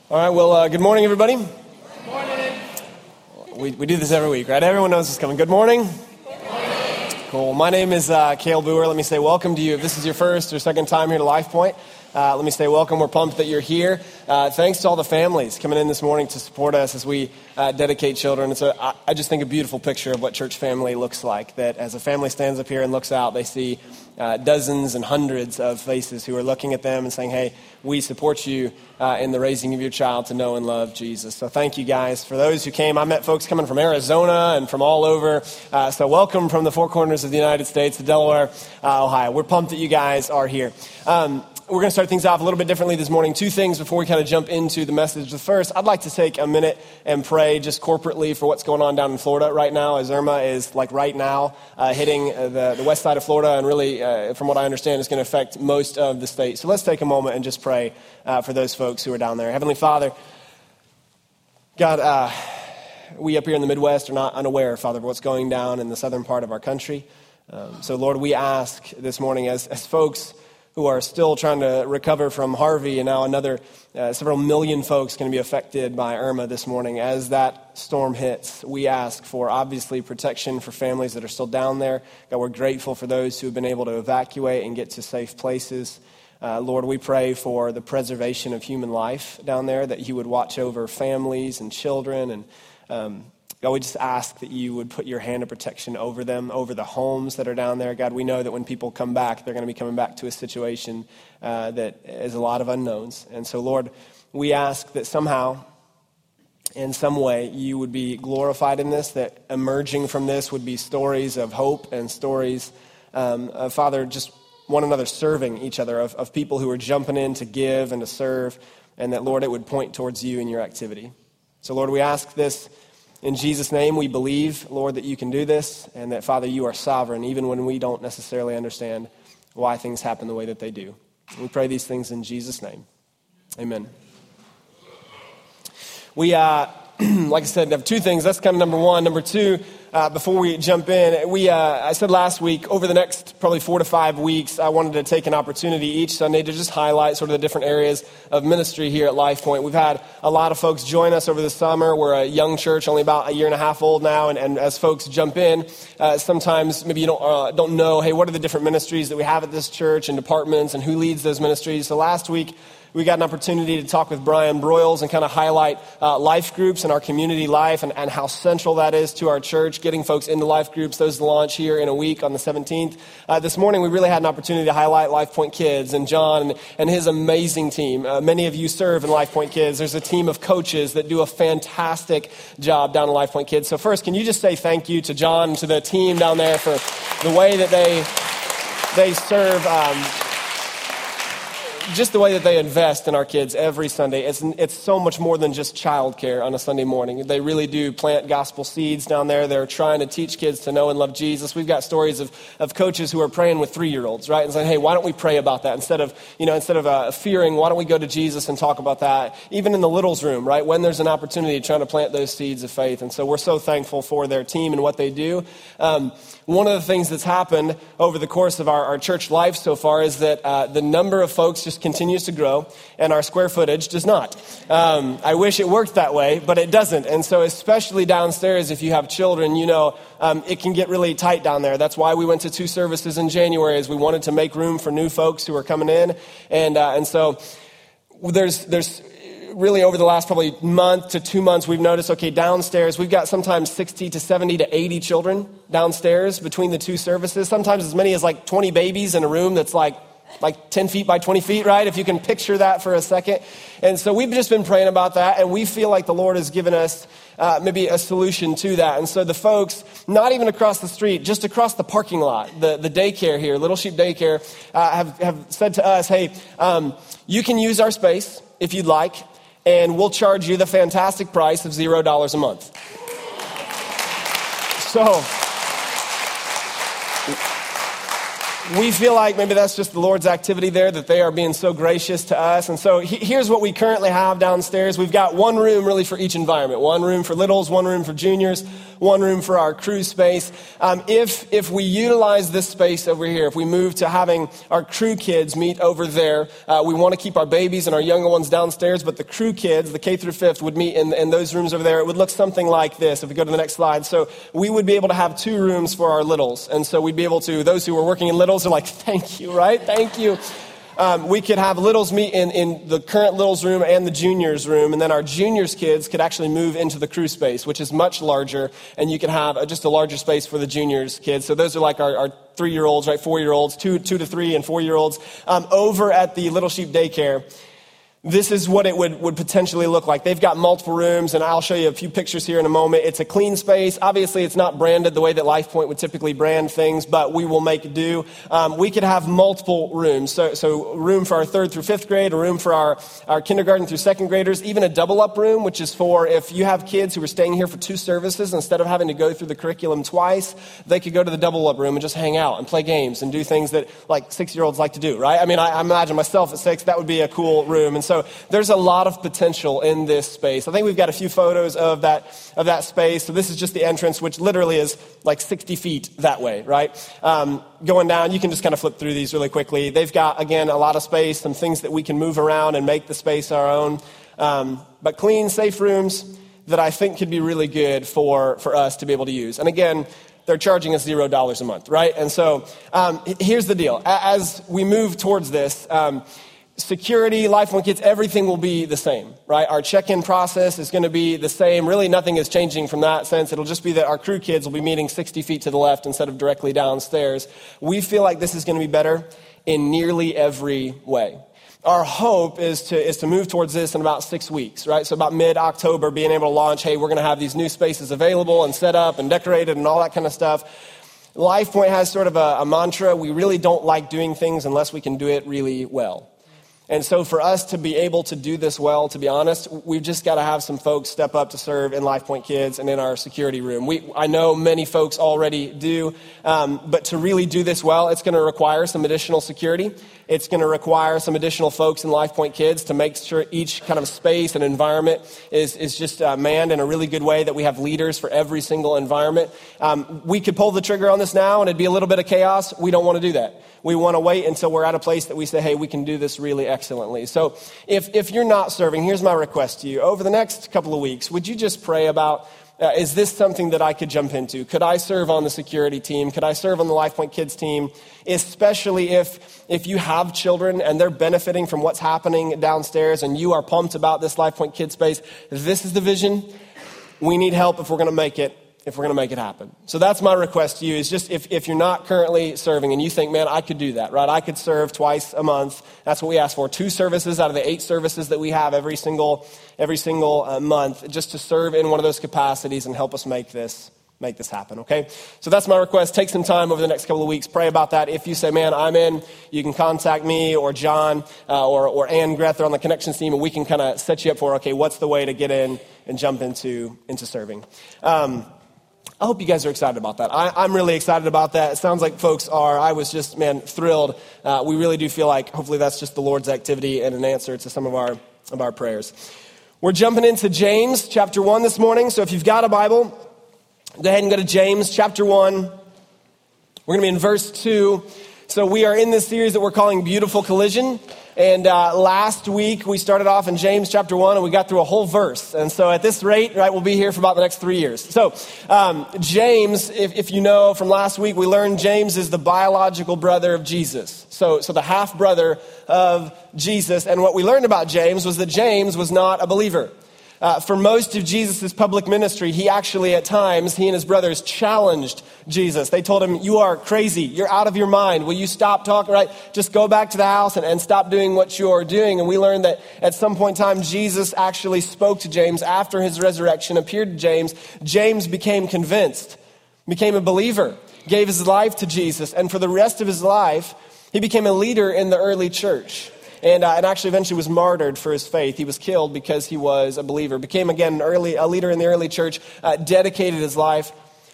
All right, well, good morning, everybody. Good morning. We do this every week, right? Everyone knows it's coming. Good morning. Good morning. Cool. My name is Cale Boer. Let me say welcome to you. If this is your first or second time here to Life Point, let me say welcome. We're pumped that you're here. Thanks to all the families coming in this morning to support us as we dedicate children. I just think a beautiful picture of what church family looks like, that as a family stands up here and looks out, they see dozens and hundreds of faces who are looking at them and saying, hey, we support you in the raising of your child to know and love Jesus. So thank you guys. For those who came, I met folks coming from Arizona and from all over. So welcome from the four corners of the United States to Delaware, Ohio. We're pumped that you guys are here. We're going to start things off a little bit differently this morning. Two things before we kind of jump into the message. The first, I'd like to take a minute and pray just corporately for what's going on down in Florida right now, as Irma is like right now hitting the west side of Florida, and really, from what I understand, is going to affect most of the state. So let's take a moment and just pray for those folks who are down there. Heavenly Father, God, we up here in the Midwest are not unaware, Father, of what's going down in the southern part of our country. So Lord, we ask this morning as folks who are still trying to recover from Harvey, and now another several million folks going to be affected by Irma this morning. As that storm hits, we ask for, obviously, protection for families that are still down there. God, we're grateful for those who have been able to evacuate and get to safe places. Lord, we pray for the preservation of human life down there, that you would watch over families and children, and God, we just ask that you would put your hand of protection over them, over the homes that are down there. God, we know that when people come back, they're going to be coming back to a situation that is a lot of unknowns. And so, Lord, we ask that somehow, in some way, you would be glorified in this, that emerging from this would be stories of hope and stories of, Father, just one another serving each other, of people who are jumping in to give and to serve, and that, Lord, it would point towards you in your activity. So, Lord, we ask this in Jesus' name. We believe, Lord, that you can do this, and that, Father, you are sovereign, even when we don't necessarily understand why things happen the way that they do. We pray these things in Jesus' name. Amen. We, like I said, have two things. That's kind of number one. Number two, before we jump in, I said last week, over the next probably 4 to 5 weeks, I wanted to take an opportunity each Sunday to just highlight sort of the different areas of ministry here at Life Point. We've had a lot of folks join us over the summer. We're a young church, only about a year and a half old now, and as folks jump in, sometimes maybe you don't know, hey, what are the different ministries that we have at this church and departments, and who leads those ministries? So last week, we got an opportunity to talk with Brian Broyles and kind of highlight life groups and our community life, and how central that is to our church, getting folks into life groups. Those launch here in a week on the 17th. This morning, we really had an opportunity to highlight Life Point Kids and John and his amazing team. Many of you serve in Life Point Kids. There's a team of coaches that do a fantastic job down in Life Point Kids. So first, can you just say thank you to John and to the team down there for the way that they serve, just the way that they invest in our kids every Sunday. It's so much more than just childcare on a Sunday morning. They really do plant gospel seeds down there. They're trying to teach kids to know and love Jesus. We've got stories of coaches who are praying with 3-year-olds, right? And saying, hey, why don't we pray about that? Instead of fearing, why don't we go to Jesus and talk about that? Even in the littles room, right? When there's an opportunity, trying to plant those seeds of faith. And so we're so thankful for their team and what they do. One of the things that's happened over the course of our church life so far is that the number of folks just continues to grow, and our square footage does not. I wish it worked that way, but it doesn't. And so especially downstairs, if you have children, it can get really tight down there. That's why we went to 2 services in January, as we wanted to make room for new folks who are coming in. And so there's really over the last probably month to 2 months, we've noticed, okay, downstairs, we've got sometimes 60 to 70 to 80 children downstairs between the 2 services, sometimes as many as like 20 babies in a room that's like 10 feet by 20 feet, right? If you can picture that for a second. And so we've just been praying about that, and we feel like the Lord has given us maybe a solution to that. And so the folks, not even across the street, just across the parking lot, the daycare here, Little Sheep Daycare, have said to us, hey, you can use our space if you'd like, and we'll charge you the fantastic price of $0 a month. So we feel like maybe that's just the Lord's activity there, that they are being so gracious to us. And so here's what we currently have downstairs. We've got one room really for each environment. One room for littles, one room for juniors, one room for our crew space. If we utilize this space over here, if we move to having our crew kids meet over there, we want to keep our babies and our younger ones downstairs, but the crew kids, the K through 5th, would meet in those rooms over there. It would look something like this if we go to the next slide. So we would be able to have 2 rooms for our littles. And so we'd be able to, those who are working in littles are like, thank you, right? Thank you. We could have littles meet in the current littles room and the juniors room, and then our juniors kids could actually move into the crew space, which is much larger, and you could have just a larger space for the juniors kids. So those are like our 3-year-olds, right? 4-year-olds, 2 to 3 and 4-year-olds. Over at the Little Sheep Daycare, this is what it would potentially look like. They've got multiple rooms, and I'll show you a few pictures here in a moment. It's a clean space. Obviously, it's not branded the way that LifePoint would typically brand things, but we will make do. We could have multiple rooms. So room for our 3rd through 5th grade, a room for our kindergarten through 2nd graders, even a double-up room, which is for if you have kids who are staying here for 2 services, instead of having to go through the curriculum twice, they could go to the double-up room and just hang out and play games and do things that like 6-year-olds like to do, right? I mean, I imagine myself at 6, that would be a cool room. And so there's a lot of potential in this space. I think we've got a few photos of that space. So this is just the entrance, which literally is like 60 feet that way, right? Going down, you can just kind of flip through these really quickly. They've got, again, a lot of space, some things that we can move around and make the space our own. But clean, safe rooms that I think could be really good for us to be able to use. And again, they're charging us $0 a month, right? And so here's the deal. As we move towards this, security, LifePoint Kids, everything will be the same, right? Our check-in process is going to be the same. Really, nothing is changing from that sense. It'll just be that our crew kids will be meeting 60 feet to the left instead of directly downstairs. We feel like this is going to be better in nearly every way. Our hope is to move towards this in about 6 weeks, right? So about mid-October, being able to launch, hey, we're going to have these new spaces available and set up and decorated and all that kind of stuff. LifePoint has sort of a mantra. We really don't like doing things unless we can do it really well. And so for us to be able to do this well, to be honest, we've just got to have some folks step up to serve in LifePoint Kids and in our security room. I know many folks already do, but to really do this well, it's going to require some additional security. It's going to require some additional folks in LifePoint Kids to make sure each kind of space and environment is just manned in a really good way, that we have leaders for every single environment. We could pull the trigger on this now and it'd be a little bit of chaos. We don't want to do that. We want to wait until we're at a place that we say, hey, we can do this really excellently. So if you're not serving, here's my request to you. Over the next couple of weeks, would you just pray about, is this something that I could jump into? Could I serve on the security team? Could I serve on the LifePoint Kids team? Especially if you have children and they're benefiting from what's happening downstairs and you are pumped about this LifePoint Kids space, this is the vision. We need help if we're going to make it. If we're going to make it happen. So that's my request to you, is just if you're not currently serving and you think, man, I could do that, right? I could serve twice a month. That's what we ask for. 2 services out of the 8 services that we have every single month, just to serve in one of those capacities and help us make this happen, okay? So that's my request. Take some time over the next couple of weeks. Pray about that. If you say, man, I'm in, you can contact me or John or Ann Grether on the Connections team, and we can kind of set you up for, okay, what's the way to get in and jump into serving. I hope you guys are excited about that. I'm really excited about that. It sounds like folks are. I was just, thrilled. We really do feel like hopefully that's just the Lord's activity and an answer to some of our prayers. We're jumping into James chapter 1 this morning. So if you've got a Bible, go ahead and go to James chapter 1. We're going to be in verse 2. So we are in this series that we're calling Beautiful Collision. And last week we started off in James chapter 1 and we got through a whole verse. And so at this rate, right, we'll be here for about the next 3 years. So James, if you know from last week, we learned James is the biological brother of Jesus. So the half brother of Jesus. And what we learned about James was that James was not a believer. For most of Jesus' public ministry, he actually at times, he and his brothers challenged Jesus. They told him, you are crazy. You're out of your mind. Will you stop talking, right? Just go back to the house and stop doing what you're doing. And we learned that at some point in time, Jesus actually spoke to James after his resurrection, appeared to James. James became convinced, became a believer, gave his life to Jesus. And for the rest of his life, he became a leader in the early church. And actually eventually was martyred for his faith. He was killed because he was a believer. Became, again, a leader in the early church, dedicated his life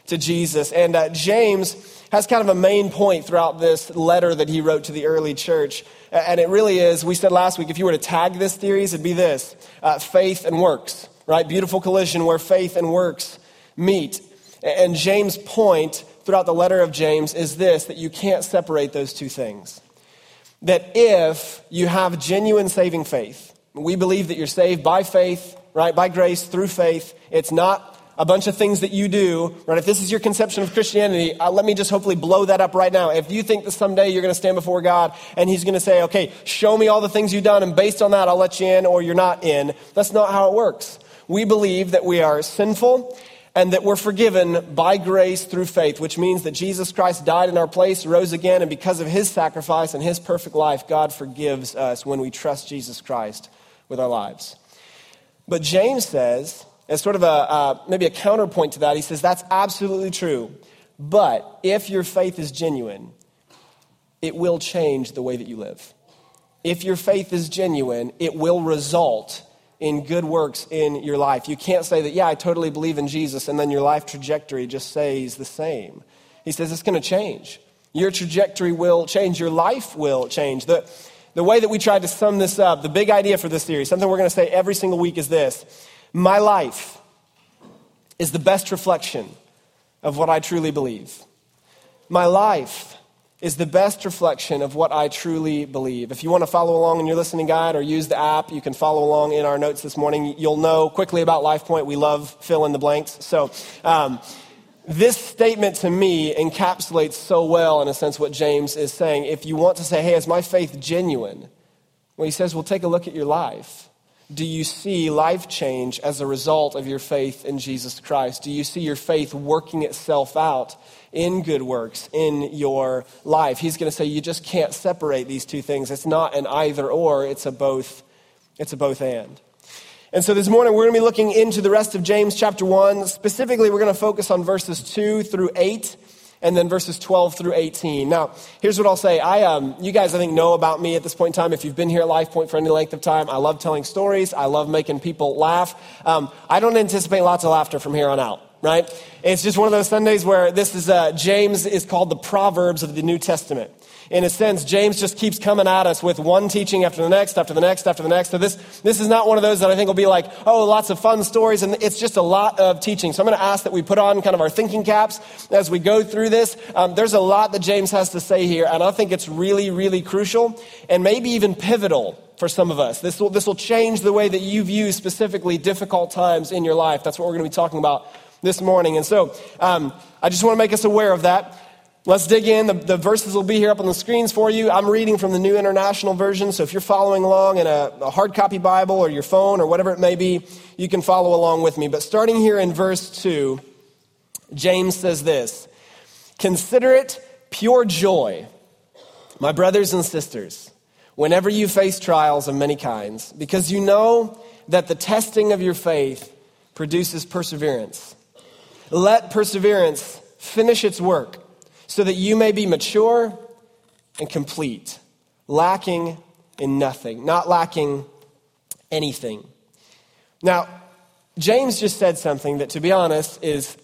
to Jesus. And James has kind of a main point throughout this letter that he wrote to the early church. And it really is, we said last week, if you were to tag this series, it'd be this, faith and works, right? Beautiful collision where faith and works meet. And James' point throughout the letter of James is this, that you can't separate those two things. That if you have genuine saving faith, we believe that you're saved by faith, right? By grace, through faith. It's not a bunch of things that you do, right? If this is your conception of Christianity, let me just hopefully blow that up right now. If you think that someday you're going to stand before God and he's going to say, okay, show me all the things you've done, and based on that, I'll let you in or you're not in. That's not how it works. We believe that we are sinful and that we're forgiven by grace through faith, which means that Jesus Christ died in our place, rose again, and because of his sacrifice and his perfect life, God forgives us when we trust Jesus Christ with our lives. But James says, as sort of maybe a counterpoint to that, he says that's absolutely true. But if your faith is genuine, it will change the way that you live. If your faith is genuine, it will result in good works in your life. You can't say that, yeah, I totally believe in Jesus, and then your life trajectory just stays the same. He says it's going to change. Your trajectory will change. Your life will change. The way that we tried to sum this up, the big idea for this series, something we're going to say every single week is this. My life is the best reflection of what I truly believe. My life is the best reflection of what I truly believe. If you want to follow along in your listening guide or use the app, you can follow along in our notes this morning. You'll know quickly about LifePoint. We love fill in the blanks. So this statement to me encapsulates so well, in a sense, what James is saying. If you want to say, hey, is my faith genuine? Well, he says, well, take a look at your life. Do you see life change as a result of your faith in Jesus Christ? Do you see your faith working itself out in good works in your life? He's going to say you just can't separate these two things. It's not an either or, it's a both and. And so this morning we're going to be looking into the rest of James chapter 1. Specifically, we're going to focus on verses 2 through 8. And then verses 12 through 18. Now, here's what I'll say. You guys, I think, know about me at this point in time. If you've been here at LifePoint for any length of time, I love telling stories. I love making people laugh. I don't anticipate lots of laughter from here on out, right? It's just one of those Sundays where this is, James is called the Proverbs of the New Testament. In a sense, James just keeps coming at us with one teaching after the next, after the next, after the next. So this is not one of those that I think will be like, oh, lots of fun stories, and it's just a lot of teaching. So I'm going to ask that we put on kind of our thinking caps as we go through this. There's a lot that James has to say here, and I think it's really, really crucial and maybe even pivotal for some of us. This will change the way that you view specifically difficult times in your life. That's what we're going to be talking about this morning. And so I just want to make us aware of that. Let's dig in. The verses will be here up on the screens for you. I'm reading from the New International Version, so if you're following along in a hard copy Bible or your phone or whatever it may be, you can follow along with me. But starting here in verse 2, James says this, "Consider it pure joy, my brothers and sisters, whenever you face trials of many kinds, because you know that the testing of your faith produces perseverance. Let perseverance finish its work, so that you may be mature and complete, lacking in nothing," not lacking anything. Now, James just said something that, to be honest, is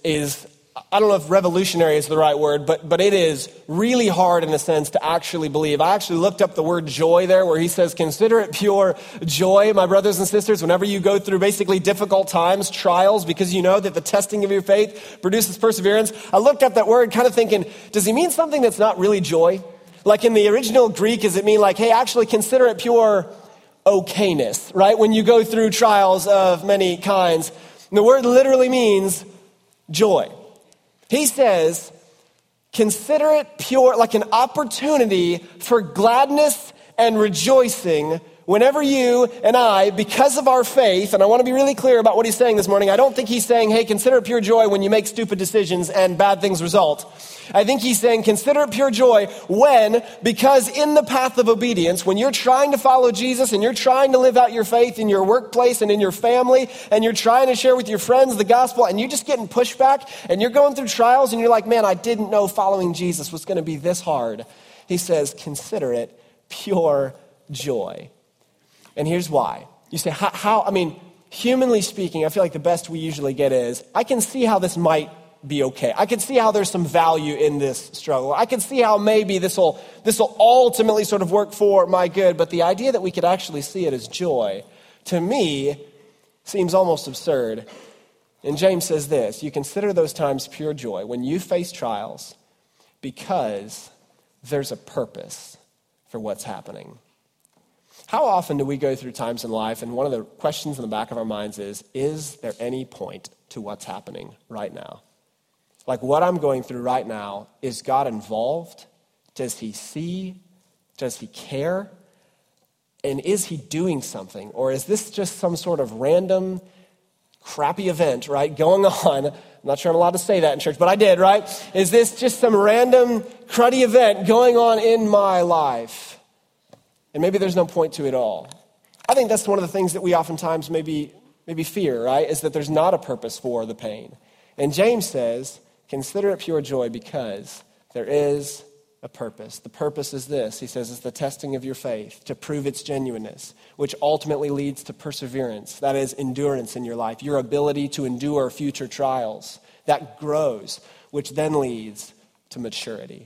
I don't know if revolutionary is the right word, but it is really hard in a sense to actually believe. I actually looked up the word joy there, where he says, "Consider it pure joy, my brothers and sisters, whenever you go through basically difficult times, trials, because you know that the testing of your faith produces perseverance." I looked up that word kind of thinking, does he mean something that's not really joy? Like in the original Greek, does it mean like, hey, actually consider it pure okayness, right? When you go through trials of many kinds. And the word literally means joy. He says, consider it pure, like an opportunity for gladness and rejoicing whenever you and I, because of our faith, and I want to be really clear about what he's saying this morning. I don't think he's saying, hey, consider it pure joy when you make stupid decisions and bad things result. I think he's saying, consider it pure joy when, because in the path of obedience, when you're trying to follow Jesus and you're trying to live out your faith in your workplace and in your family, and you're trying to share with your friends the gospel, and you're just getting pushback, and you're going through trials, and you're like, man, I didn't know following Jesus was going to be this hard. He says, consider it pure joy. And here's why. You say, how? I mean, humanly speaking, I feel like the best we usually get is, I can see how this might be okay. I can see how there's some value in this struggle. I can see how maybe this will ultimately sort of work for my good. But the idea that we could actually see it as joy, to me, seems almost absurd. And James says this, you consider those times pure joy when you face trials because there's a purpose for what's happening. How often do we go through times in life, and one of the questions in the back of our minds is there any point to what's happening right now? Like what I'm going through right now, is God involved? Does he see? Does he care? And is he doing something? Or is this just some sort of random, crappy event, right, going on? I'm not sure I'm allowed to say that in church, but I did, right? Is this just some random, cruddy event going on in my life? And maybe there's no point to it all. I think that's one of the things that we oftentimes maybe fear, right? Is that there's not a purpose for the pain. And James says, consider it pure joy because there is a purpose. The purpose is this. He says it's the testing of your faith to prove its genuineness, which ultimately leads to perseverance. That is endurance in your life, your ability to endure future trials. That grows, which then leads to maturity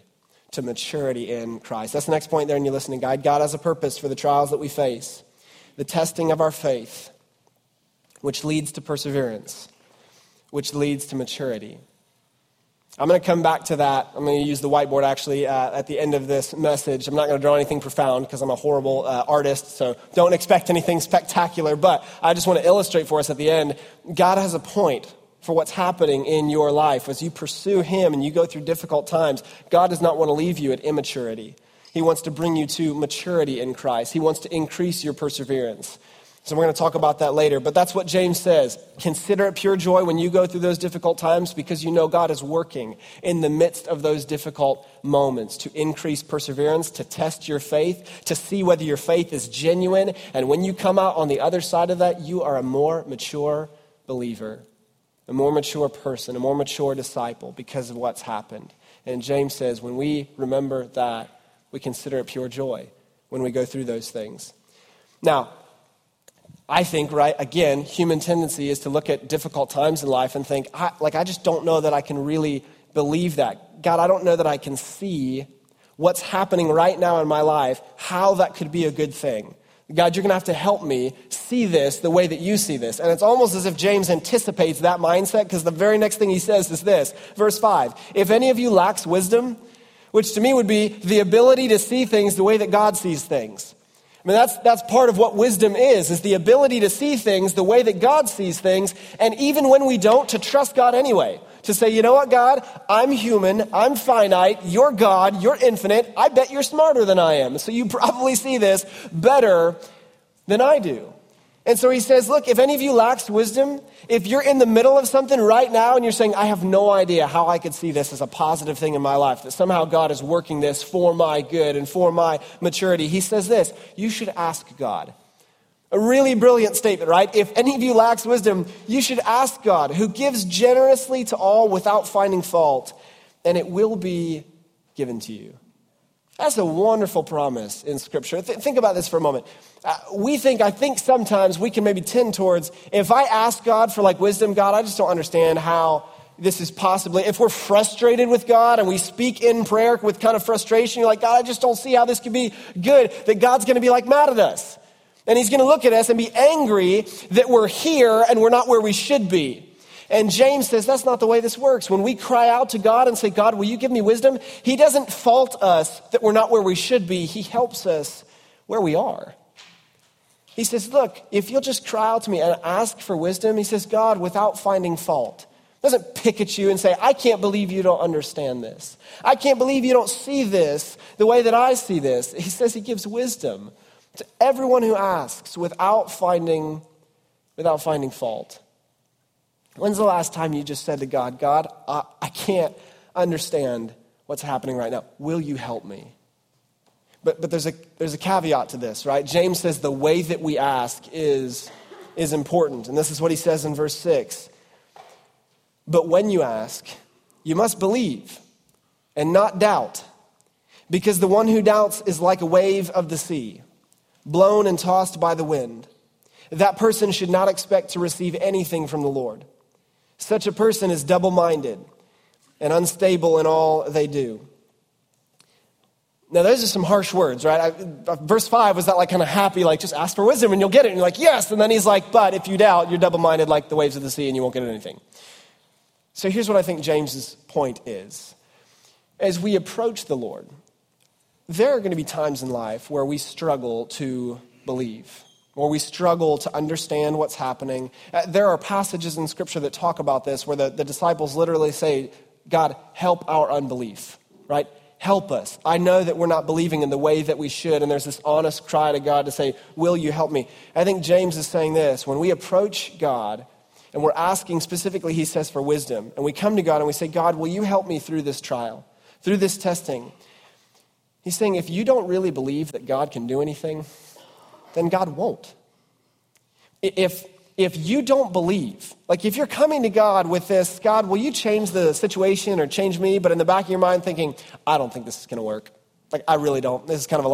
in Christ. That's the next point there in your listening guide. God has a purpose for the trials that we face. The testing of our faith, which leads to perseverance, which leads to maturity. I'm going to come back to that. I'm going to use the whiteboard actually at the end of this message. I'm not going to draw anything profound because I'm a horrible artist, so don't expect anything spectacular. But I just want to illustrate for us at the end, God has a point for what's happening in your life. As you pursue him and you go through difficult times, God does not want to leave you at immaturity. He wants to bring you to maturity in Christ. He wants to increase your perseverance. So we're going to talk about that later. But that's what James says. Consider it pure joy when you go through those difficult times because you know God is working in the midst of those difficult moments to increase perseverance, to test your faith, to see whether your faith is genuine. And when you come out on the other side of that, you are a more mature believer, a more mature person, a more mature disciple because of what's happened. And James says when we remember that, we consider it pure joy when we go through those things. Now, I think, right, again, human tendency is to look at difficult times in life and think, I just don't know that I can really believe that. God, I don't know that I can see what's happening right now in my life, how that could be a good thing. God, you're going to have to help me see this the way that you see this. And it's almost as if James anticipates that mindset because the very next thing he says is this, verse 5, if any of you lacks wisdom, which to me would be the ability to see things the way that God sees things. I mean, that's part of what wisdom is the ability to see things the way that God sees things, and even when we don't, to trust God anyway. To say, you know what, God, I'm human, I'm finite, you're God, you're infinite, I bet you're smarter than I am, so you probably see this better than I do. And so he says, look, if any of you lacks wisdom, if you're in the middle of something right now and you're saying, I have no idea how I could see this as a positive thing in my life, that somehow God is working this for my good and for my maturity, he says this, you should ask God. A really brilliant statement, right? If any of you lacks wisdom, you should ask God, who gives generously to all without finding fault, and it will be given to you. That's a wonderful promise in Scripture. Think about this for a moment. I think sometimes we can maybe tend towards, if I ask God for wisdom, God, I just don't understand how this is possibly, if we're frustrated with God and we speak in prayer with kind of frustration, you're like, God, I just don't see how this could be good, that God's going to be mad at us. And he's going to look at us and be angry that we're here and we're not where we should be. And James says that's not the way this works. When we cry out to God and say, God, will you give me wisdom? He doesn't fault us that we're not where we should be. He helps us where we are. He says, look, if you'll just cry out to me and ask for wisdom, he says, God, without finding fault. Doesn't pick at you and say, I can't believe you don't understand this. I can't believe you don't see this the way that I see this. He says he gives wisdom to everyone who asks without finding fault. When's the last time you just said to God, God, I can't understand what's happening right now. Will you help me? But there's a caveat to this, right? James says the way that we ask is important. And this is what he says in verse 6. But when you ask, you must believe and not doubt, because the one who doubts is like a wave of the sea, blown and tossed by the wind. That person should not expect to receive anything from the Lord. Such a person is double-minded and unstable in all they do. Now, those are some harsh words, right? Verse 5 was that like kind of happy, like just ask for wisdom and you'll get it. And you're like, yes. And then he's like, but if you doubt, you're double-minded like the waves of the sea and you won't get anything. So here's what I think James's point is. As we approach the Lord, there are going to be times in life where we struggle to believe, or we struggle to understand what's happening. There are passages in Scripture that talk about this where the disciples literally say, God, help our unbelief, right? Help us. I know that we're not believing in the way that we should, and there's this honest cry to God to say, will you help me? I think James is saying this. When we approach God, and we're asking specifically, he says, for wisdom, and we come to God and we say, God, will you help me through this trial, through this testing? He's saying, if you don't really believe that God can do anything, then God won't. If you don't believe, like if you're coming to God with this, God, will you change the situation or change me? But in the back of your mind thinking, I don't think this is going to work. Like, I really don't. This is kind of a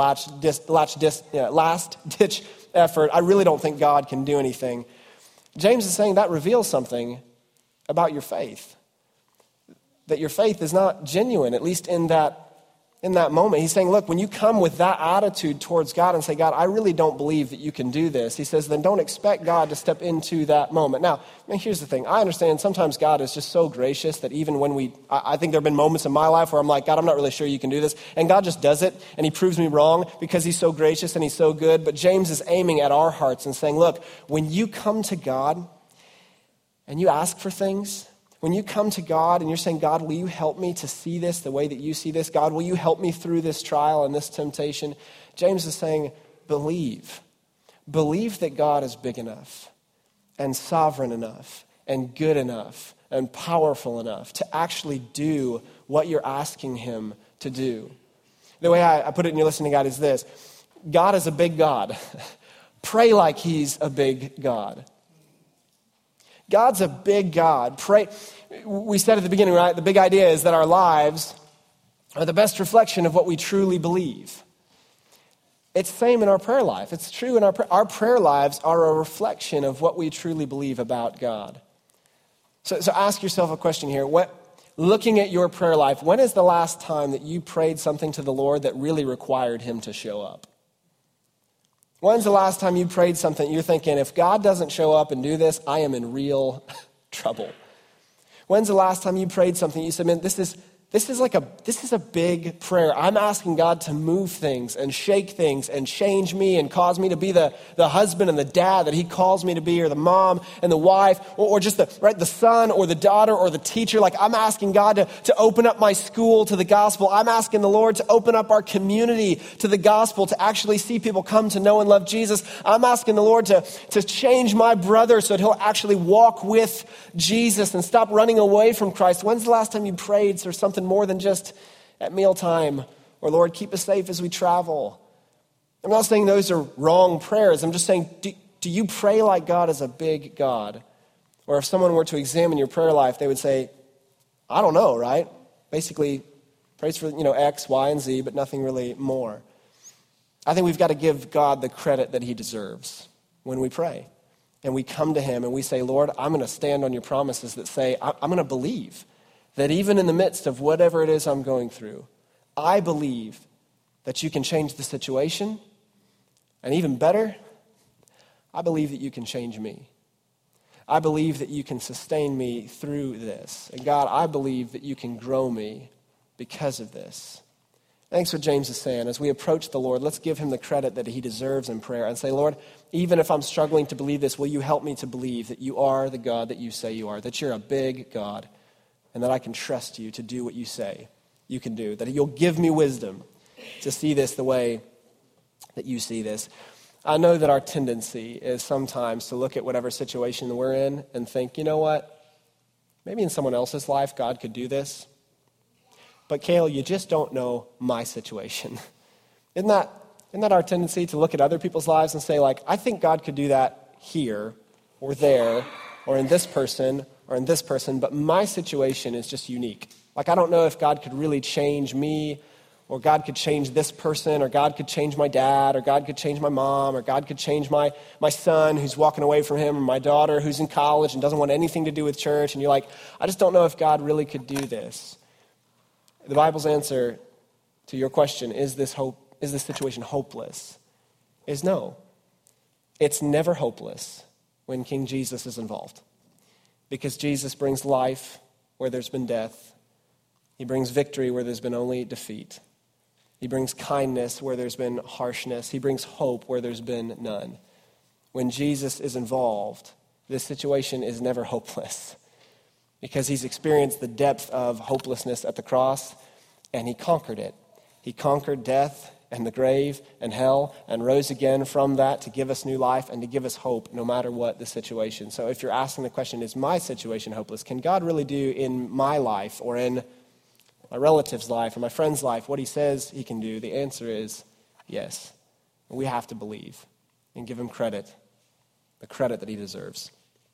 last-ditch effort. I really don't think God can do anything. James is saying that reveals something about your faith. That your faith is not genuine, at least in that moment. He's saying, look, when you come with that attitude towards God and say, God, I really don't believe that you can do this, he says, then don't expect God to step into that moment. Now, here's the thing. I understand sometimes God is just so gracious that even when I think there have been moments in my life where I'm like, God, I'm not really sure you can do this. And God just does it, and he proves me wrong because he's so gracious and he's so good. But James is aiming at our hearts and saying, look, when you come to God and you ask for things, when you come to God and you're saying, God, will you help me to see this the way that you see this? God, will you help me through this trial and this temptation? James is saying, believe. Believe that God is big enough and sovereign enough and good enough and powerful enough to actually do what you're asking him to do. The way I put it in your listening guide is this. God is a big God. Pray like he's a big God. God's a big God. Pray. We said at the beginning, right? The big idea is that our lives are the best reflection of what we truly believe. It's the same in our prayer life. It's true in our prayer lives are a reflection of what we truly believe about God. So ask yourself a question here. Looking at your prayer life, when is the last time that you prayed something to the Lord that really required him to show up? When's the last time you prayed something you're thinking, if God doesn't show up and do this, I am in real trouble? When's the last time you prayed something you said, man, this is a big prayer. I'm asking God to move things and shake things and change me and cause me to be the husband and the dad that he calls me to be, or the mom and the wife, or just the son or the daughter or the teacher. Like, I'm asking God to open up my school to the gospel. I'm asking the Lord to open up our community to the gospel, to actually see people come to know and love Jesus. I'm asking the Lord to change my brother so that he'll actually walk with Jesus and stop running away from Christ. When's the last time you prayed for something more than just at mealtime, or Lord, keep us safe as we travel? I'm not saying those are wrong prayers. I'm just saying, do you pray like God is a big God? Or if someone were to examine your prayer life, they would say, I don't know, right? Basically, prays for X, Y, and Z, but nothing really more. I think we've got to give God the credit that he deserves when we pray. And we come to him and we say, Lord, I'm going to stand on your promises that say, I'm going to believe that even in the midst of whatever it is I'm going through, I believe that you can change the situation. And even better, I believe that you can change me. I believe that you can sustain me through this. And God, I believe that you can grow me because of this. Thanks for what James is saying. As we approach the Lord, let's give him the credit that he deserves in prayer and say, Lord, even if I'm struggling to believe this, will you help me to believe that you are the God that you say you are, that you're a big God, and that I can trust you to do what you say you can do, that you'll give me wisdom to see this the way that you see this. I know that our tendency is sometimes to look at whatever situation we're in and think, you know what, maybe in someone else's life God could do this. But Cale, you just don't know my situation. Isn't that our tendency to look at other people's lives and say, like, I think God could do that here or there or in this person or in this person, but my situation is just unique. Like, I don't know if God could really change me or God could change this person, or God could change my dad, or God could change my mom, or God could change my son who's walking away from him, or my daughter who's in college and doesn't want anything to do with church, and you're like, I just don't know if God really could do this. The Bible's answer to your question, is this situation hopeless, is no. It's never hopeless when King Jesus is involved, because Jesus brings life where there's been death. He brings victory where there's been only defeat. He brings kindness where there's been harshness. He brings hope where there's been none. When Jesus is involved, this situation is never hopeless, because he's experienced the depth of hopelessness at the cross, and he conquered it. He conquered death and the grave and hell and rose again from that to give us new life and to give us hope no matter what the situation. So if you're asking the question, is my situation hopeless? Can God really do in my life or in my relative's life or my friend's life what he says he can do? The answer is yes. We have to believe and give him credit, the credit that he deserves.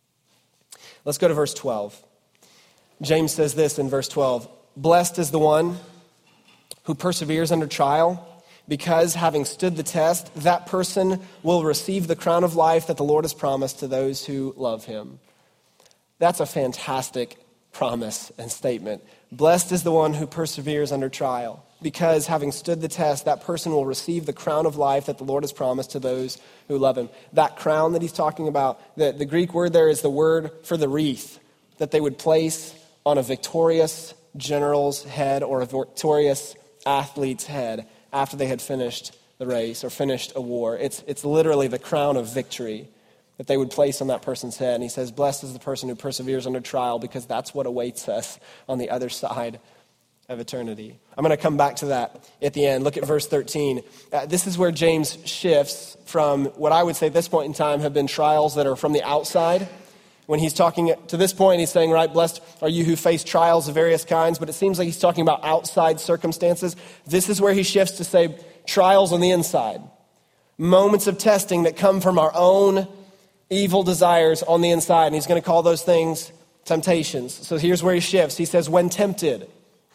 Let's go to verse 12. James says this in verse 12, "Blessed is the one who perseveres under trial, because having stood the test, that person will receive the crown of life that the Lord has promised to those who love him." That's a fantastic promise and statement. Blessed is the one who perseveres under trial, because having stood the test, that person will receive the crown of life that the Lord has promised to those who love him. That crown that he's talking about, the Greek word there is the word for the wreath that they would place on a victorious general's head or a victorious athlete's head after they had finished the race or finished a war. It's literally the crown of victory that they would place on that person's head. And he says, blessed is the person who perseveres under trial, because that's what awaits us on the other side of eternity. I'm going to come back to that at the end. Look at verse 13. This is where James shifts from what I would say at this point in time have been trials that are from the outside. When he's talking to this point, he's saying, right, blessed are you who face trials of various kinds, but it seems like he's talking about outside circumstances. This is where he shifts to say trials on the inside. Moments of testing that come from our own evil desires on the inside. And he's going to call those things temptations. So here's where he shifts. He says, when tempted,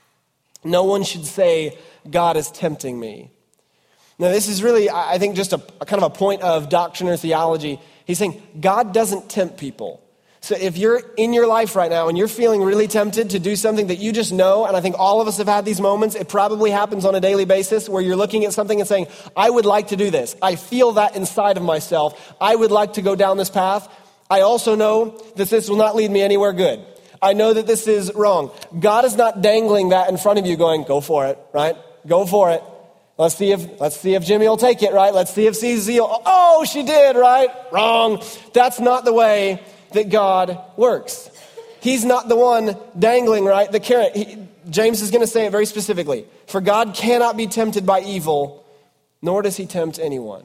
no one should say, God is tempting me. Now this is really, I think, just a kind of a point of doctrine or theology. He's saying God doesn't tempt people. So if you're in your life right now and you're feeling really tempted to do something that you just know, and I think all of us have had these moments, it probably happens on a daily basis where you're looking at something and saying, I would like to do this. I feel that inside of myself. I would like to go down this path. I also know that this will not lead me anywhere good. I know that this is wrong. God is not dangling that in front of you going, go for it, right? Go for it. Let's see if Jimmy will take it, right? Let's see if CZ will, oh, she did, right? Wrong. That's not the way that God works. He's not the one dangling, right, the carrot. James is going to say it very specifically. For God cannot be tempted by evil, nor does he tempt anyone.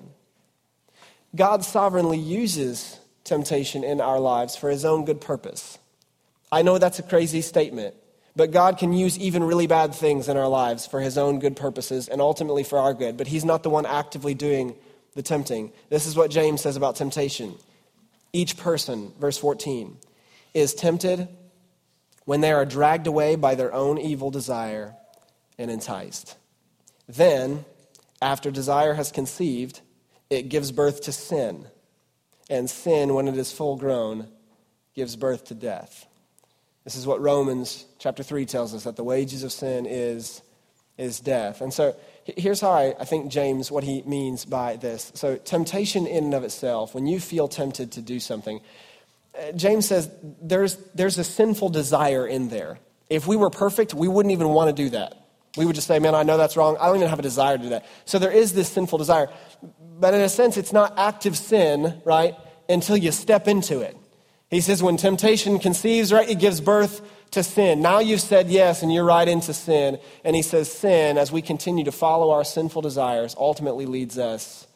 God sovereignly uses temptation in our lives for his own good purpose. I know that's a crazy statement, but God can use even really bad things in our lives for his own good purposes and ultimately for our good. But he's not the one actively doing the tempting. This is what James says about temptation. Each person, verse 14, is tempted when they are dragged away by their own evil desire and enticed. Then, after desire has conceived, it gives birth to sin. And sin, when it is full grown, gives birth to death. This is what Romans chapter 3 tells us, that the wages of sin is death. And so here's how I think James, what he means by this. So temptation in and of itself, when you feel tempted to do something, James says there's a sinful desire in there. If we were perfect, we wouldn't even want to do that. We would just say, man, I know that's wrong. I don't even have a desire to do that. So there is this sinful desire. But in a sense, it's not active sin, right, until you step into it. He says when temptation conceives, right, it gives birth to sin. Now you've said yes and you're right into sin. And he says sin, as we continue to follow our sinful desires, ultimately leads us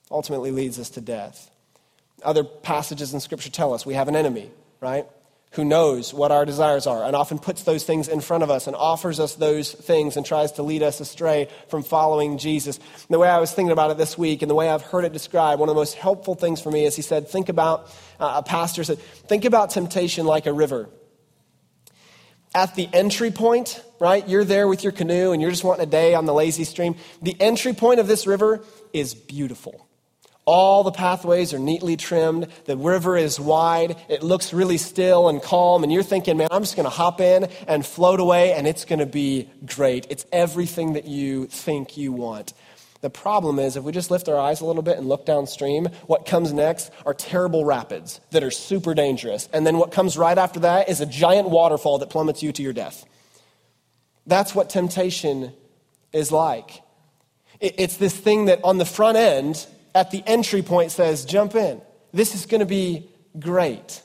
to death. Other passages in Scripture tell us we have an enemy, right, who knows what our desires are and often puts those things in front of us and offers us those things and tries to lead us astray from following Jesus. And the way I was thinking about it this week and the way I've heard it described, one of the most helpful things for me is he said, a pastor said, think about temptation like a river. at the entry point, right? You're there with your canoe and you're just wanting a day on the lazy stream. The entry point of this river is beautiful. All the pathways are neatly trimmed. The river is wide. It looks really still and calm. And you're thinking, man, I'm just going to hop in and float away and it's going to be great. It's everything that you think you want. The problem is if we just lift our eyes a little bit and look downstream, what comes next are terrible rapids that are super dangerous. And then what comes right after that is a giant waterfall that plummets you to your death. That's what temptation is like. It's this thing that on the front end, at the entry point says, jump in. This is going to be great.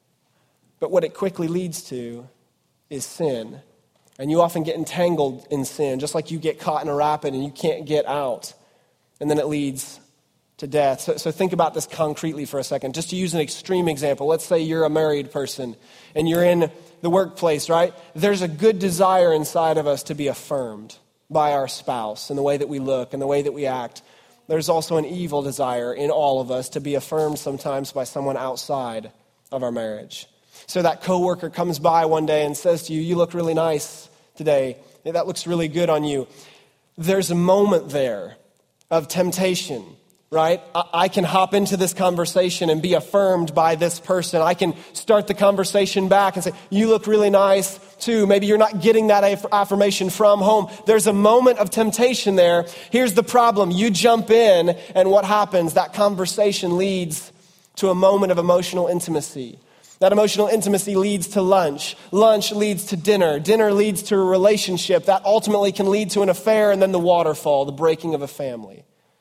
But what it quickly leads to is sin. And you often get entangled in sin, just like you get caught in a rapid and you can't get out. And then it leads to death. So think about this concretely for a second. Just to use an extreme example, let's say you're a married person and you're in the workplace, right? There's a good desire inside of us to be affirmed by our spouse in the way that we look and the way that we act. There's also an evil desire in all of us to be affirmed sometimes by someone outside of our marriage. So that coworker comes by one day and says to you, you look really nice today. That looks really good on you. There's a moment there of temptation, right? I can hop into this conversation and be affirmed by this person. I can start the conversation back and say, you look really nice too. Maybe you're not getting that affirmation from home. There's a moment of temptation there. Here's the problem. You jump in and what happens? That conversation leads to a moment of emotional intimacy. That emotional intimacy leads to lunch. Lunch leads to dinner. Dinner leads to a relationship. That ultimately can lead to an affair and then the waterfall, the breaking of a family.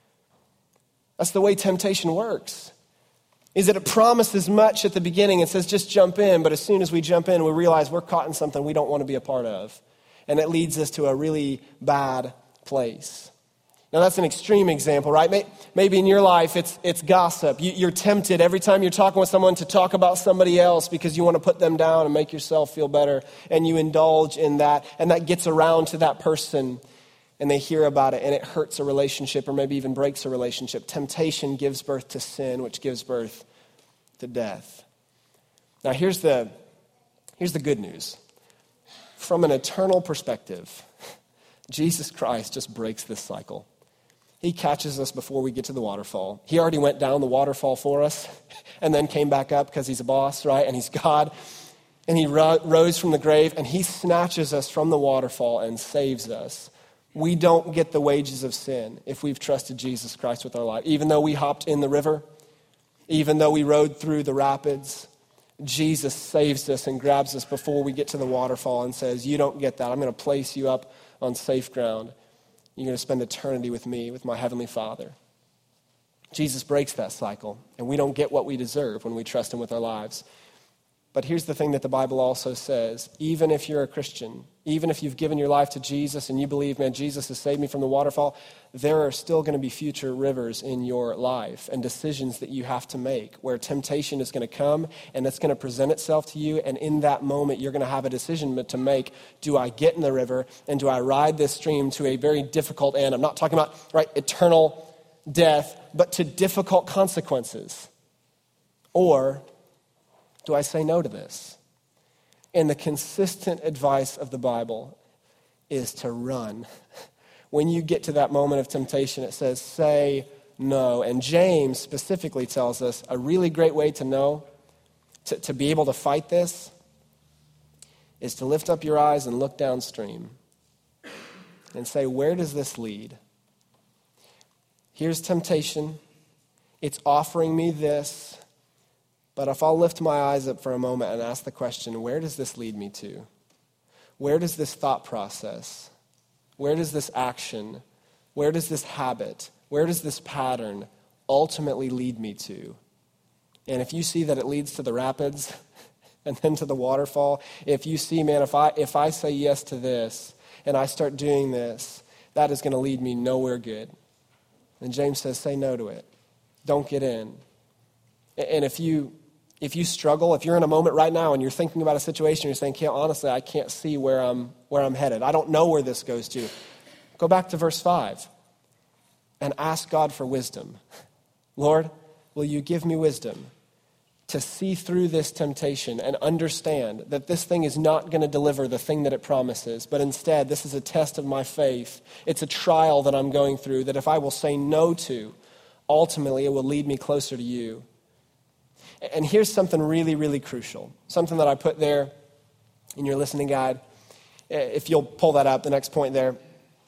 That's the way temptation works. Is that it promises much at the beginning and says just jump in, but as soon as we jump in, we realize we're caught in something we don't want to be a part of. And it leads us to a really bad place. Now that's an extreme example, right? Maybe in your life it's gossip. You're tempted every time you're talking with someone to talk about somebody else because you want to put them down and make yourself feel better. And you indulge in that, and that gets around to that person and they hear about it and it hurts a relationship or maybe even breaks a relationship. Temptation gives birth to sin, which gives birth to death. Now here's the good news. From an eternal perspective, Jesus Christ just breaks this cycle. He catches us before we get to the waterfall. He already went down the waterfall for us and then came back up because he's a boss, right? And he's God. And he rose from the grave and he snatches us from the waterfall and saves us. We don't get the wages of sin if we've trusted Jesus Christ with our life. Even though we hopped in the river, even though we rode through the rapids, Jesus saves us and grabs us before we get to the waterfall and says, you don't get that. I'm going to place you up on safe ground. You're going to spend eternity with me, with my heavenly Father. Jesus breaks that cycle, and we don't get what we deserve when we trust him with our lives. But here's the thing that the Bible also says. Even if you're a Christian, even if you've given your life to Jesus and you believe, man, Jesus has saved me from the waterfall, there are still going to be future rivers in your life and decisions that you have to make where temptation is going to come and it's going to present itself to you. And in that moment, you're going to have a decision to make. Do I get in the river and do I ride this stream to a very difficult end? I'm not talking about, right, eternal death, but to difficult consequences. Or do I say no to this? And the consistent advice of the Bible is to run. When you get to that moment of temptation, it says, say no. And James specifically tells us a really great way to know, to be able to fight this, is to lift up your eyes and look downstream and say, where does this lead? Here's temptation. It's offering me this. But if I'll lift my eyes up for a moment and ask the question, where does this lead me to? Where does this thought process, where does this action, where does this habit, where does this pattern ultimately lead me to? And if you see that it leads to the rapids and then to the waterfall, if you see, man, if I say yes to this and I start doing this, that is going to lead me nowhere good. And James says, say no to it. Don't get in. And if you struggle, if you're in a moment right now and you're thinking about a situation, you're saying, honestly, I can't see where I'm headed. I don't know where this goes to. Go back to verse 5 and ask God for wisdom. Lord, will you give me wisdom to see through this temptation and understand that this thing is not going to deliver the thing that it promises, but instead this is a test of my faith. It's a trial that I'm going through that if I will say no to, ultimately it will lead me closer to you. And here's something really, really crucial, something that I put there in your listening guide. If you'll pull that up, the next point there.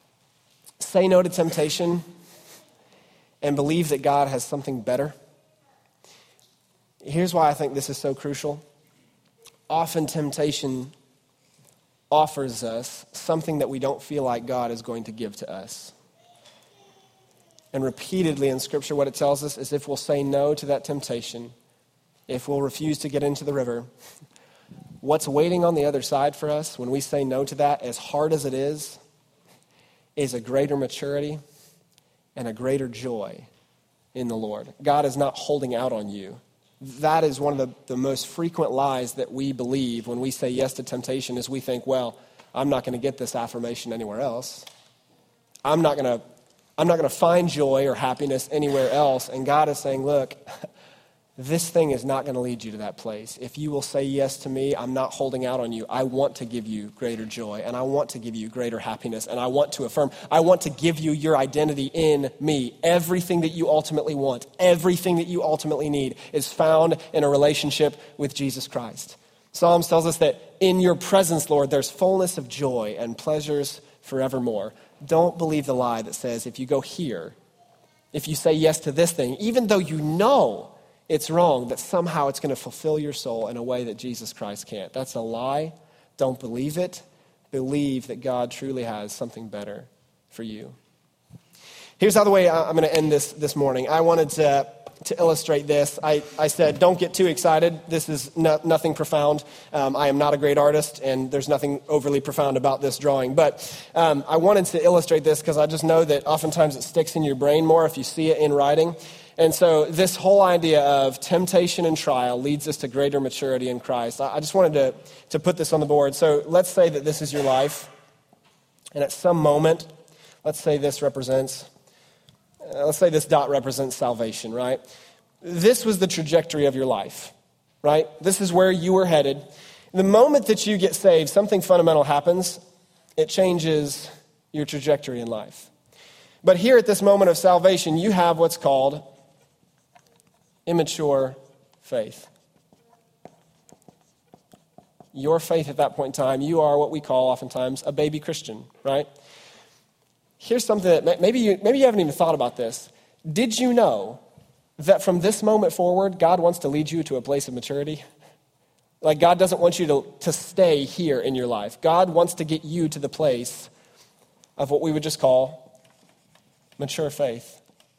Say no to temptation and believe that God has something better. Here's why I think this is so crucial. Often temptation offers us something that we don't feel like God is going to give to us. And repeatedly in Scripture, what it tells us is if we'll say no to that temptation, if we'll refuse to get into the river, what's waiting on the other side for us when we say no to that, as hard as it is a greater maturity and a greater joy in the Lord. God is not holding out on you. That is one of the most frequent lies that we believe when we say yes to temptation is we think, well, I'm not going to get this affirmation anywhere else. I'm not going to find joy or happiness anywhere else. And God is saying, look, this thing is not going to lead you to that place. If you will say yes to me, I'm not holding out on you. I want to give you greater joy, and I want to give you greater happiness, and I want to affirm. I want to give you your identity in me. Everything that you ultimately want, everything that you ultimately need is found in a relationship with Jesus Christ. Psalms tells us that in your presence, Lord, there's fullness of joy and pleasures forevermore. Don't believe the lie that says if you go here, if you say yes to this thing, even though you know it's wrong, that somehow it's going to fulfill your soul in a way that Jesus Christ can't. That's a lie. Don't believe it. Believe that God truly has something better for you. Here's how the way I'm going to end this morning. I wanted to illustrate this. I said, don't get too excited. This is nothing profound. I am not a great artist, and there's nothing overly profound about this drawing. But I wanted to illustrate this because I just know that oftentimes it sticks in your brain more if you see it in writing. And so this whole idea of temptation and trial leads us to greater maturity in Christ. I just wanted to put this on the board. So let's say that this is your life. And at some moment, let's say this dot represents salvation, right? This was the trajectory of your life, right? This is where you were headed. The moment that you get saved, something fundamental happens. It changes your trajectory in life. But here at this moment of salvation, you have what's called immature faith. Your faith at that point in time, you are what we call oftentimes a baby Christian, right? Here's something that maybe you haven't even thought about this. Did you know that from this moment forward, God wants to lead you to a place of maturity? Like God doesn't want you to stay here in your life. God wants to get you to the place of what we would just call mature faith.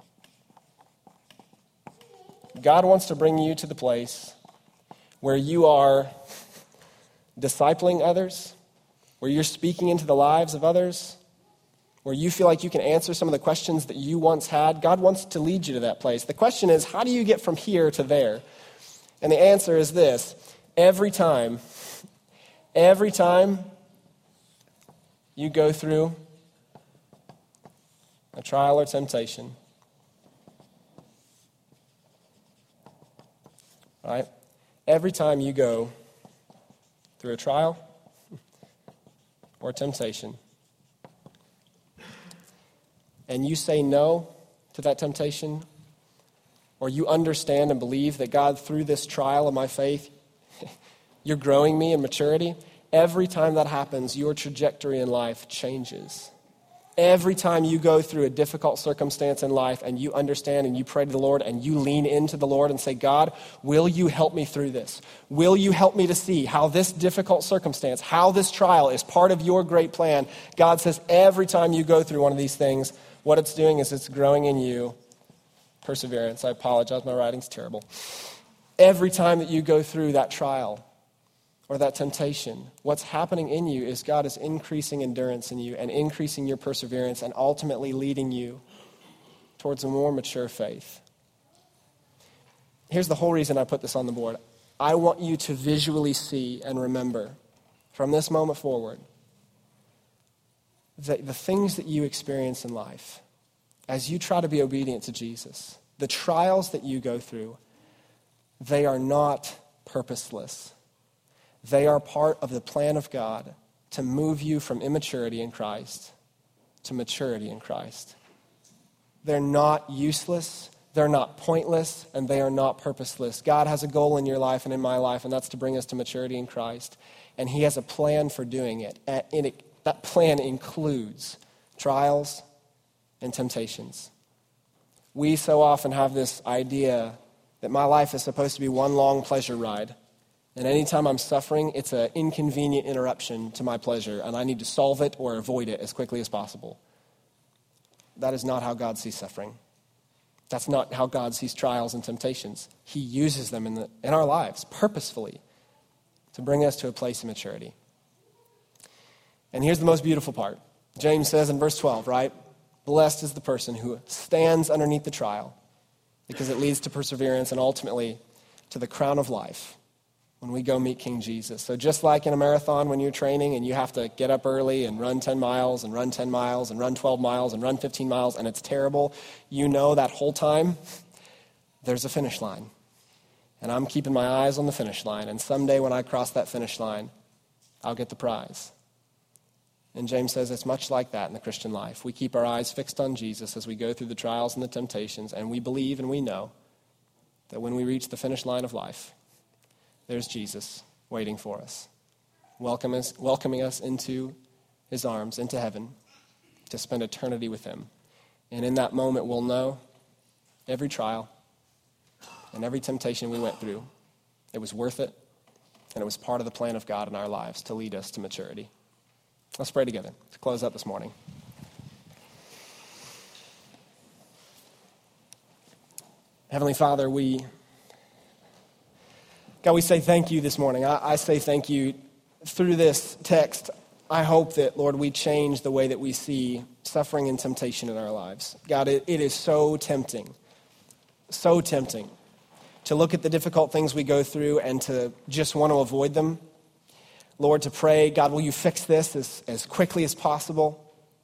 God wants to bring you to the place where you are discipling others, where you're speaking into the lives of others, where you feel like you can answer some of the questions that you once had. God wants to lead you to that place. The question is, how do you get from here to there? And the answer is this: every time you go through a trial or temptation, right? Every time you go through a trial or temptation and you say no to that temptation, or you understand and believe that God, through this trial of my faith, you're growing me in maturity, every time that happens, your trajectory in life changes. Every time you go through a difficult circumstance in life and you understand and you pray to the Lord and you lean into the Lord and say, God, will you help me through this? Will you help me to see how this difficult circumstance, how this trial is part of your great plan? God says every time you go through one of these things, what it's doing is it's growing in you perseverance. I apologize, my writing's terrible. Every time that you go through that trial or that temptation, what's happening in you is God is increasing endurance in you and increasing your perseverance and ultimately leading you towards a more mature faith. Here's the whole reason I put this on the board. I want you to visually see and remember from this moment forward that the things that you experience in life, as you try to be obedient to Jesus, the trials that you go through, they are not purposeless. They are part of the plan of God to move you from immaturity in Christ to maturity in Christ. They're not useless, they're not pointless, and they are not purposeless. God has a goal in your life and in my life, and that's to bring us to maturity in Christ. And he has a plan for doing it. And that plan includes trials and temptations. We so often have this idea that my life is supposed to be one long pleasure ride. And anytime I'm suffering, it's an inconvenient interruption to my pleasure, and I need to solve it or avoid it as quickly as possible. That is not how God sees suffering. That's not how God sees trials and temptations. He uses them in our lives purposefully to bring us to a place of maturity. And here's the most beautiful part. James says in verse 12, right? Blessed is the person who stands underneath the trial, because it leads to perseverance and ultimately to the crown of life when we go meet King Jesus. So just like in a marathon when you're training and you have to get up early and run 10 miles and run 10 miles and run 12 miles and run 15 miles and it's terrible, you know that whole time there's a finish line. And I'm keeping my eyes on the finish line. And someday when I cross that finish line, I'll get the prize. And James says it's much like that in the Christian life. We keep our eyes fixed on Jesus as we go through the trials and the temptations, and we believe and we know that when we reach the finish line of life, there's Jesus waiting for us, welcoming us into his arms, into heaven, to spend eternity with him. And in that moment, we'll know every trial and every temptation we went through, it was worth it, and it was part of the plan of God in our lives to lead us to maturity. Let's pray together to close up this morning. Heavenly Father, we say thank you this morning. I say thank you through this text. I hope that, Lord, we change the way that we see suffering and temptation in our lives. God, it is so tempting to look at the difficult things we go through and to just want to avoid them. Lord, to pray, God, will you fix this as quickly as possible?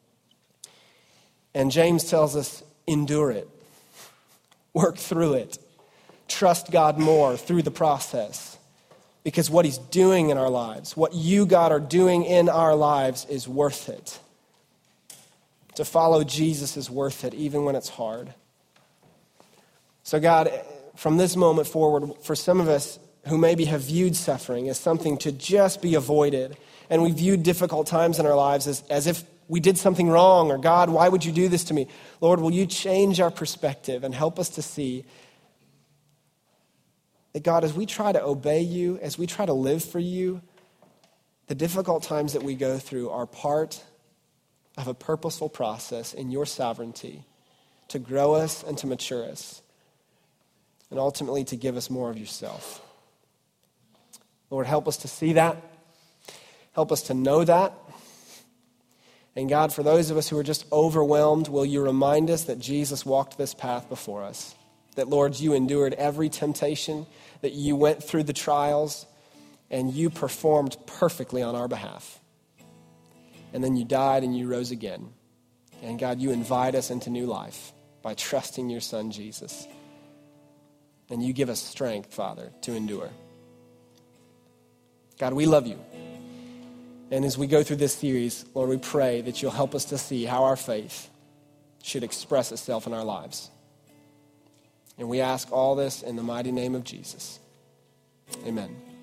And James tells us, endure it. Work through it. Trust God more through the process. Because what he's doing in our lives, what you, God, are doing in our lives is worth it. To follow Jesus is worth it, even when it's hard. So God, from this moment forward, for some of us who maybe have viewed suffering as something to just be avoided, and we viewed difficult times in our lives as if we did something wrong, or God, why would you do this to me? Lord, will you change our perspective and help us to see that, God, as we try to obey you, as we try to live for you, the difficult times that we go through are part of a purposeful process in your sovereignty to grow us and to mature us, and ultimately to give us more of yourself. Lord, help us to see that. Help us to know that. And God, for those of us who are just overwhelmed, will you remind us that Jesus walked this path before us? That, Lord, you endured every temptation, that you went through the trials, and you performed perfectly on our behalf. And then you died and you rose again. And God, you invite us into new life by trusting your Son, Jesus. And you give us strength, Father, to endure. God, we love you. And as we go through this series, Lord, we pray that you'll help us to see how our faith should express itself in our lives. And we ask all this in the mighty name of Jesus. Amen.